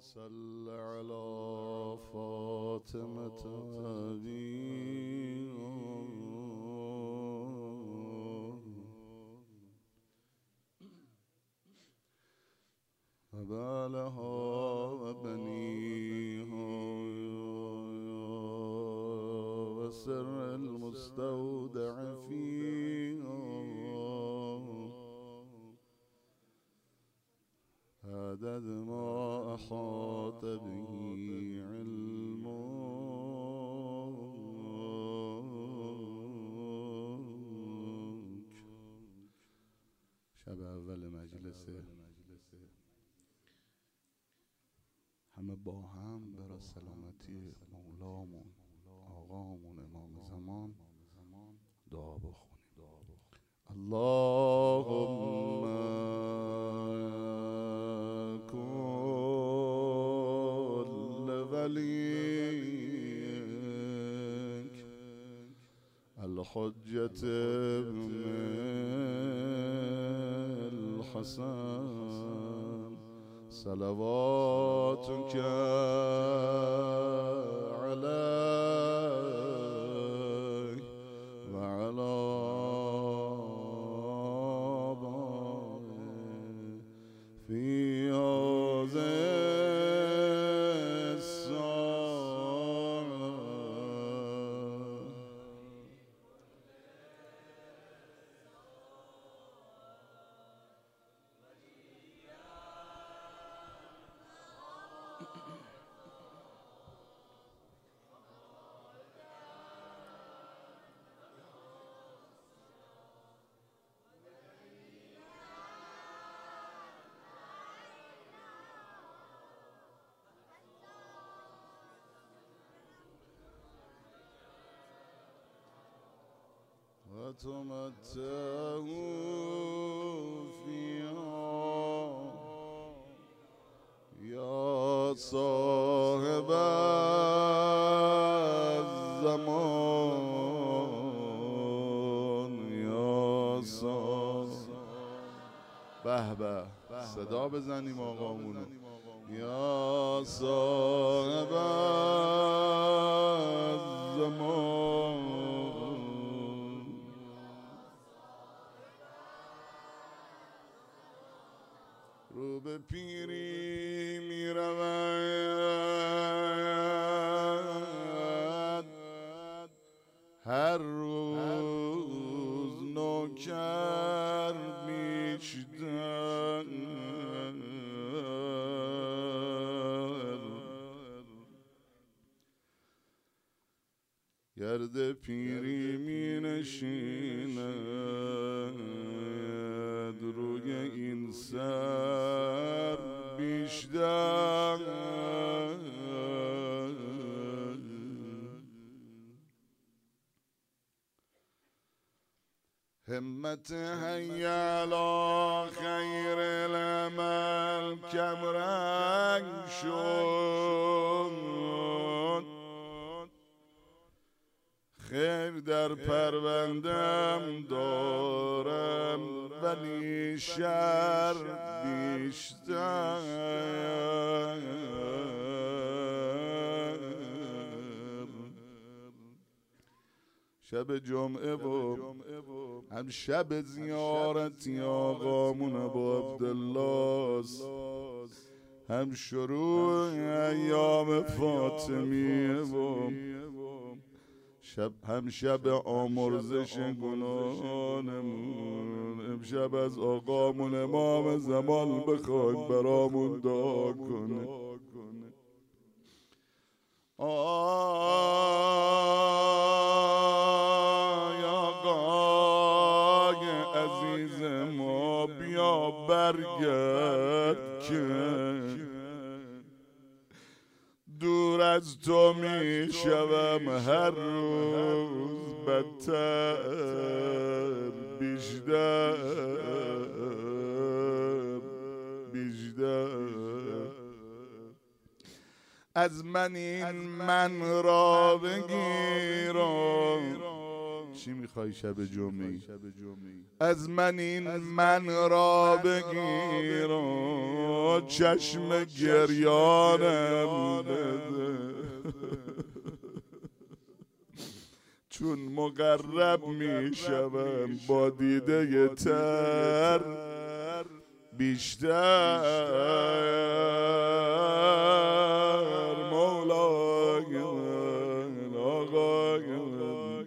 صل على فاطمة أبي وبالها وبنيها وسر المستودع فيها عدد ما أحاط به علمك. شب اول مجلسه همه با هم برای سلامتی مولامون آقامون امام زمان دعا بخونیم. اللهم كل وليك الحجة ابن الحسن صلواتك عليه وعلى آبائه في هذه الساعة وتمتعوا فيها يا صاحب الزمان يا صاحب به به صدا بزنیم آقامونو یا صاحب الزمان رو به پیری می رود هر روز نوکر بیشتر گرد پیری می نشیند روی این سر بیشتر همت حی علی خیر العمل کمرنگ شد خیر در پروندم دارم ولی شر بیشتر شب جمعه و هم شب زیارتی آقامون با عبدالله هم شروع ایام فاطمیه و هم شب آمرزش گناهانمون امشب از آقامون امام زمان بخوایم برامون دعا کنه. آی آقای عزیز ما بیا برگرد که دور از تو می شوم هر روز بدتر بیشتر از من این من را بگیر چی میخوای شب جمعه؟ از من این من را بگیر و چشم گریانم بده، چون مقرب میشوم با دیده تر بیشتر مولای من آقای من.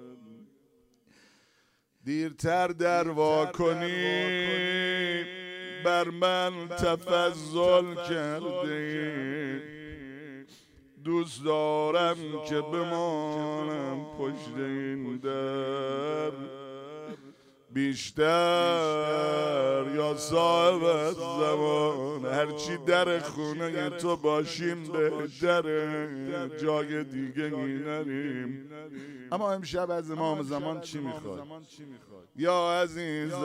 دیرتر در وا کنی بر من تفضل کردی، دوست دارم که بمانم پشت این در بیشتر یا صاحب زمان. هرچی در خونه تو باشیم بهتره، جای دیگه نریم. اما امشب از امام زمان چی میخواد؟ یا عزیز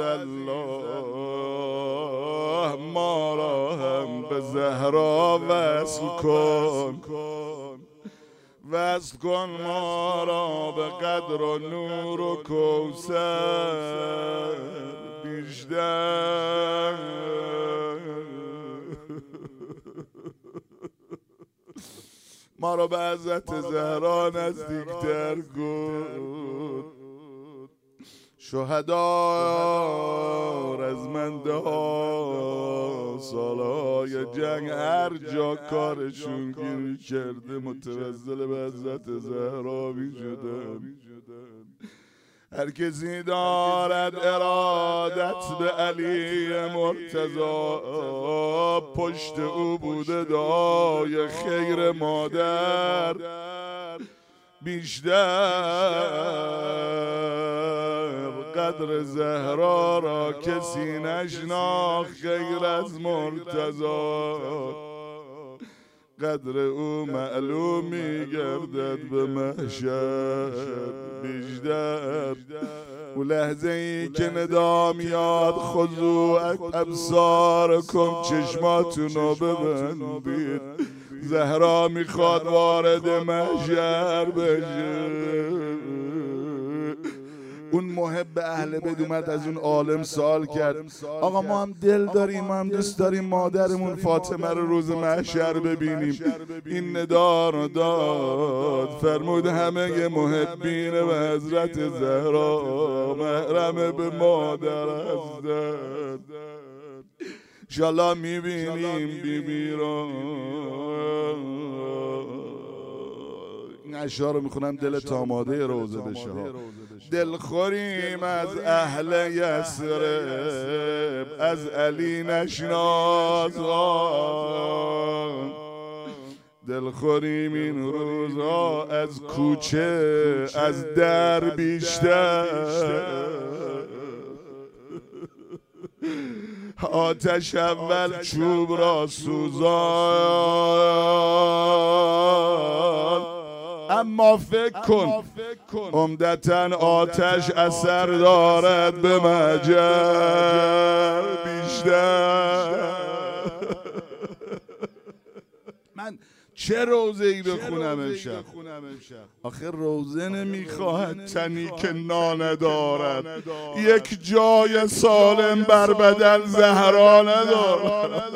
الله ما را هم به زهرا وصل کن، وصل کن ما را به قدر و نور و کوثر بیشتر. ما را به حضرت زهرا نزدیکتر کن. شهدا رزمنده ها سالهای جنگ هر جا کارشون گیری کرده متوسل به حضرت زهرا می شدن. هر کسی دارد ارادت به علی مرتضی، پشت او بوده دعای خیر مادر بیشتر. قدر زهرا را کسی نشناخت غیر از مرتضی، قدر او معلوم میگردد به محشر بیشتر. او لحظه ای که ندا میاد خضوع ابصارکم، چشماتون رو ببندید، زهرا میخواد وارد محشر بشه. اون محب اهل بیت اومد از اون عالم سوال کرد آقا ما هم دل داریم، ما هم دوست داریم مادرمون فاطمه رو روز محشر ببینیم. این ندا رو داد، فرمود همه محبین و حضرت زهرا محرم به مادر هستند. انشالله میبینیم بیبی رو. این اشعار رو میخونم دلت آماده روزه بشه ها. دلخوریم از اهل یثرب، از علی نشناسان. دلخوریم این روزها از کوچه، از در بیشتر. آتش اول چوب را سوزان، اما فکر کن عمدتاً آتش اثر دارد به مجر بیشتر. من چه روزه ای بخونم امشب؟ آخه روزه نمیخواهد تنی که نان دارد، یک جای سالم بر بدن زهرا ندارد.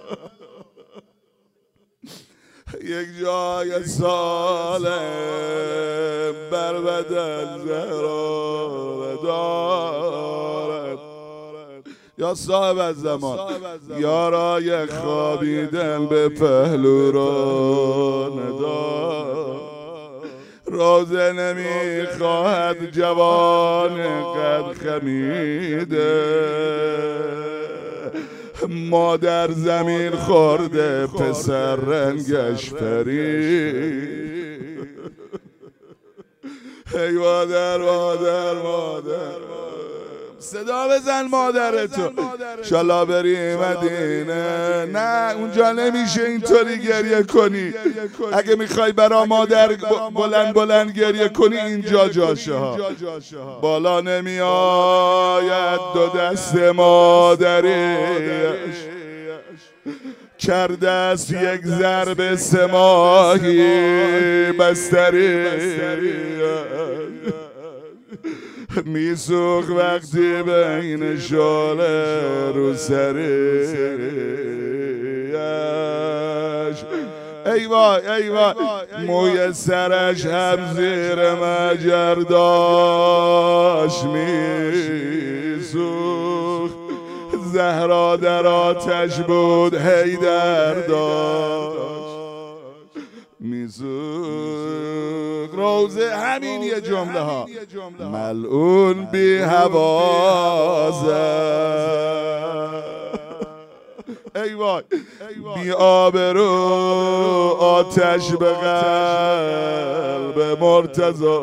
یک جای سالم بر بدن زهرا دارد. یا صاحب الزمان یارای خوابیدن به پهلو را ندار. روزه نمیخواهد جوان قد خمیده، مادر زمین خورده پسر رنگش پرید. ای مادر مادر مادر صدا بزن مادرتو، انشالله بری مدینه. نه اونجا نمیشه اینطوری گریه کنی. اگه میخوای برا مادر بلند بلند گریه کنی اینجا جاشه ها. بالا نمیآید دو دست مادریش، کرده است یک ضرب سماهی بستری. میسوخت وقتی بین شاله رو سرش. ای وای ای وای موی سرش هم زیر مجر داشت میسوخت. زهرا در آتش بود حیدر داشت میسوخت. روزه همین یه جمله ها ملعون بی حوازه. ای وای بی آبرو آتش به قلب مرتضی.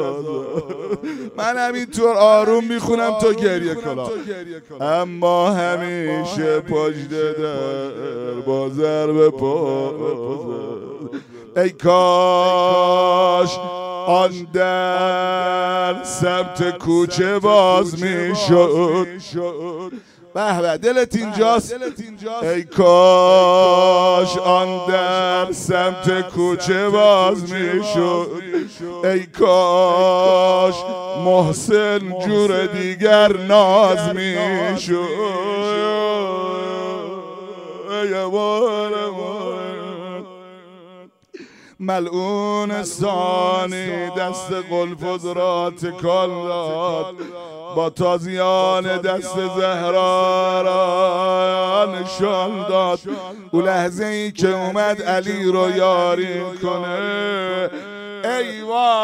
من همینطور آروم میخونم تو گریه کنم، اما همیشه پشت در با ضرب پا. ای کاش آن در سمت کوچه باز میشد. به به دلت اینجاست. ای کاش آن در سمت کوچه باز میشد. ای کاش محسن جور دیگر ناز میشد. ملعون ثانی دست قلفزرا تکان داد، با تازیان دست زهرا را نشان داد. او لحظه ای که اومد علی رو یاری کنه. ای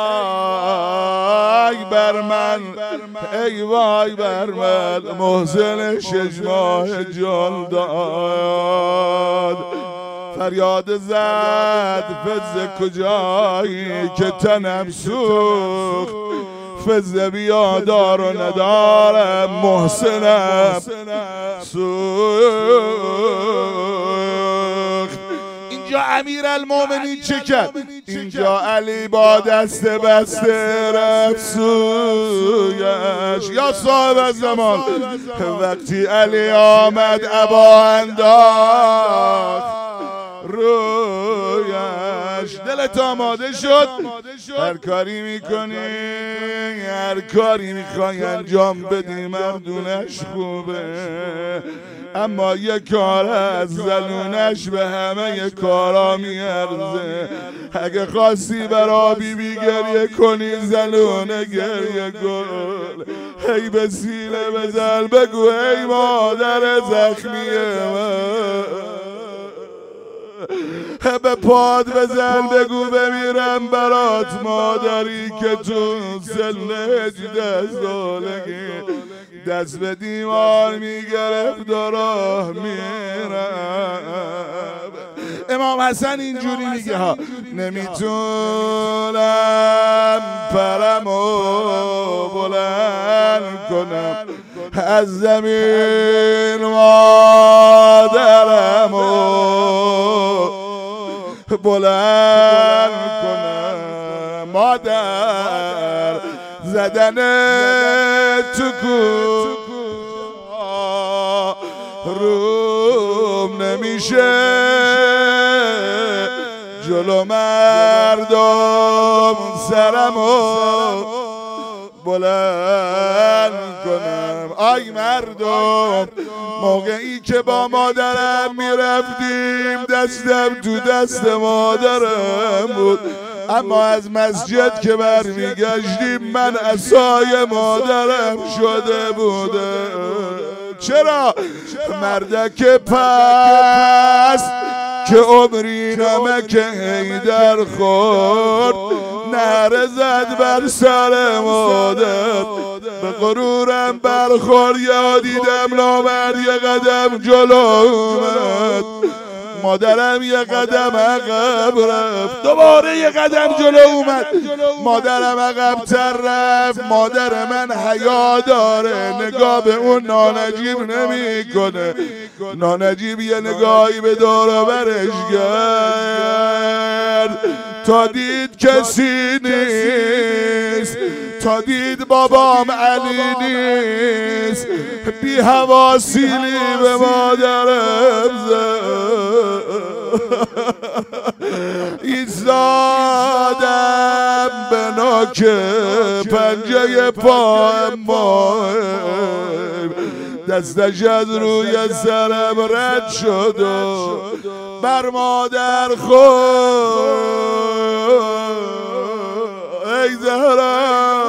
وای بر من، ای وای بر من، محسن 6 ماه جان داد. فریاد زد فز کجایی که تنم سوخت. فز بیا دار و ندارم محسنم سوخت. اینجا امیرالمومنین چه کرد؟ اینجا علی با دست بسته رفت سویش. یا صاحب زمان وقتی علی آمد عبا انداخت رویش. دلت آماده شد؟ هر کاری میکنی، هر کاری میخوای انجام بدی مردونش خوبه، اما یه کار از زنونش به همه کارا میارزه. اگه خواستی برا بی گریه کنی زنونه گریه کن. هی به سینه بزن بگو ای مادر زخمیه من. به پاد بزن بگو بمیرم برات مادری که تو سن 18 سالگی دست به دیوار میگرفت و راه میرم. امام حسن اینجوری میگه ها نمیتونم پرمو بلند کنم از زمین مادرمو بلند کنم. مادر زدن تو کوه روم نمیشه، جلو مردم سرمو بلند کنم. آی مردم موقعی که با مادرم میرفتیم دستم تو دست مادرم بود، اما از مسجد که برمیگشتیم من عصای مادرم شده بودم. چرا؟ مردک پس که عمری نمک حیدر خورد نعره زد بر سر مادر. به غرورم برخورد یادیدم نامرد یه قدم جلو اومد، مادرم یه قدم عقب رفت. دوباره یه قدم جلو اومد، مادرم عقب‌تر رفت. مادر من حیا داره، نگاه به اون نانجیب نمیکنه. نانجیب یه نگاهی به دور و برش کرد، تا دید کسی نیست، تا دید بابام علی نیست، بی حواسیلی به مادرم زد. ایستادم به که پنجه پا ما دستش از روی سرم رد شد و بر مادر ای زهرا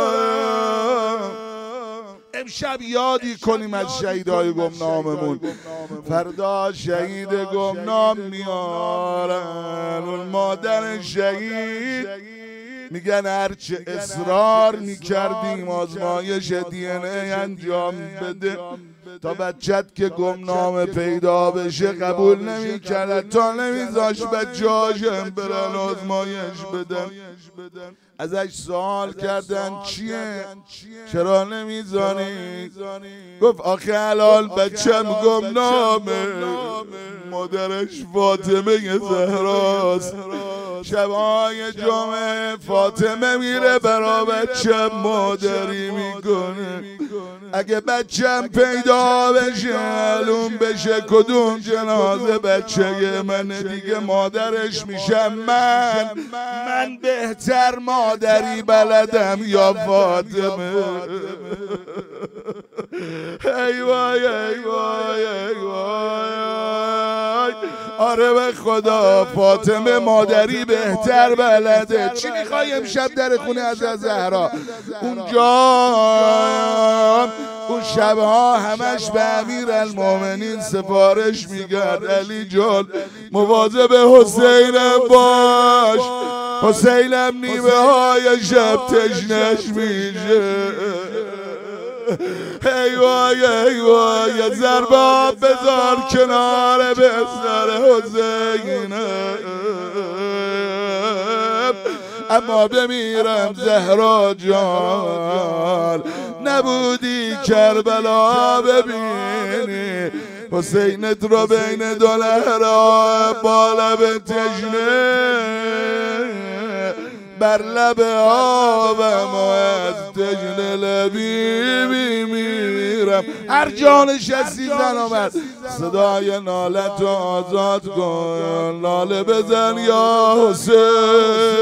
امشب یادی کنیم از شهیدای گمناممون. فردا شهید گمنام میارن اون مادر شهید میگن هرچه اصرار میکردیم آزمایش دی ان ای انجام بده تا بچت که گمنام پیدا بشه قبول نمیکرد تا نمیذاش بچه‌هاشم برن آزمایش بدن. ازش سوال کردن چیه؟ چرا نمیزانی؟ گفت آخه حلال بچم گمنامه، مادرش فاطمه زهراست، شبهای جمعه فاطمه میره برا بچم مادری میکنه. اگه بچم پیدا بشه معلوم بشه کدوم جنازه بچه منه دیگه مادرش میشم من بهتر مادری بلدم یا فاطمه. ای وای ای وای ای وای. آره به خدا فاطمه مادری بهتر بلده. چی میخوای امشب در خونه از زهرا؟ اونجا اون شبها همش به امیرالمومنین سفارش میگرد علی جان مواظب حسینم باش، حسینم نیمه های شب تشنش میشه. ای وای ای وای ضربه بذار کنار بستر حسینم اما بمیرم زهرا جان نبودی کربلا ببینی حسینت رو بین دو لهرا با لب تشنه بر لب آبم و از تشنه لبی میمیرم. هر جانش عزیزن آمد صدای نالت رو آزاد کن، ناله بزن یا حسین.